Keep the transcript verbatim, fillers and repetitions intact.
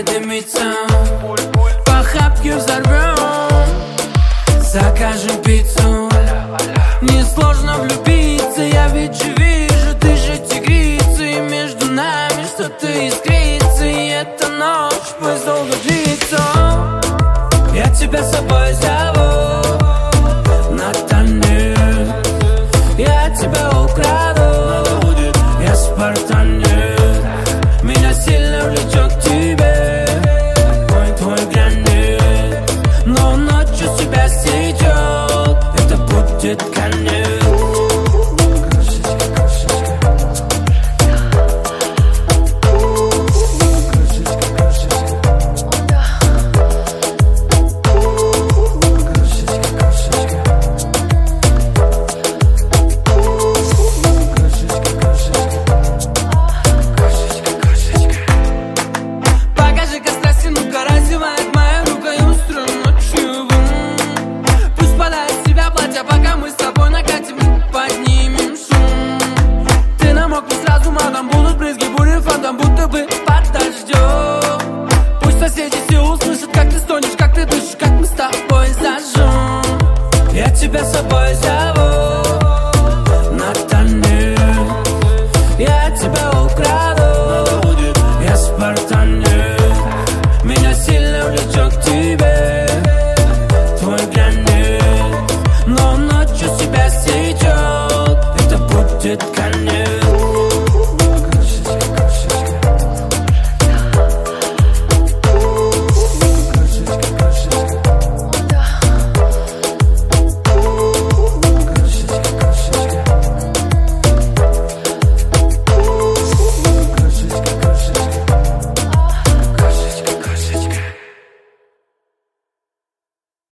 начинает дымиться. По хапке взорвем, закажем пиццу. Мне сложно влюбиться, я ведь же вижу, ты же тигрица. И между нами что-то искрится, и эта ночь пусть долго длится. Я тебя с собой взял,